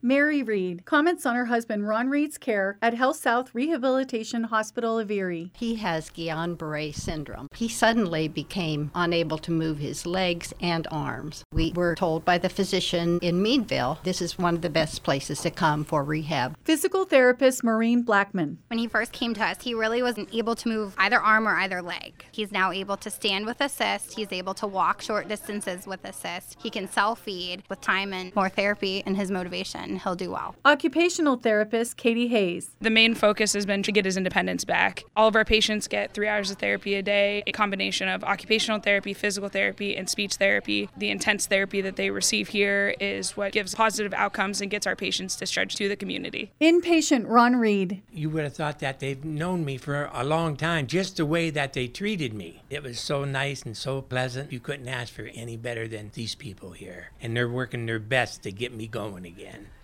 Mary Reed comments on her husband Ron Reed's care at Health South Rehabilitation Hospital of Erie. He has Guillain-Barré syndrome. He suddenly became unable to move his legs and arms. We were told by the physician in Meadville this is one of the best places to come for rehab. Physical therapist Maureen Blackman. When he first came to us, he really wasn't able to move either arm or either leg. He's now able to stand with assist. He's able to walk short distances with assist. He can self-feed. With time and more therapy and his motivation, he'll do well. Occupational therapist Katie Hayes. The main focus has been to get his independence back. All of our patients get 3 hours of therapy a day, a combination of occupational therapy, physical therapy, and speech therapy. The intense therapy that they receive here is what gives positive outcomes and gets our patients discharged to the community. Inpatient Ron Reed. You would have thought that they've known me for a long time, just the way that they treated me. It was so nice and so pleasant. You couldn't ask for any better than these people here. And they're working their best to get me going again.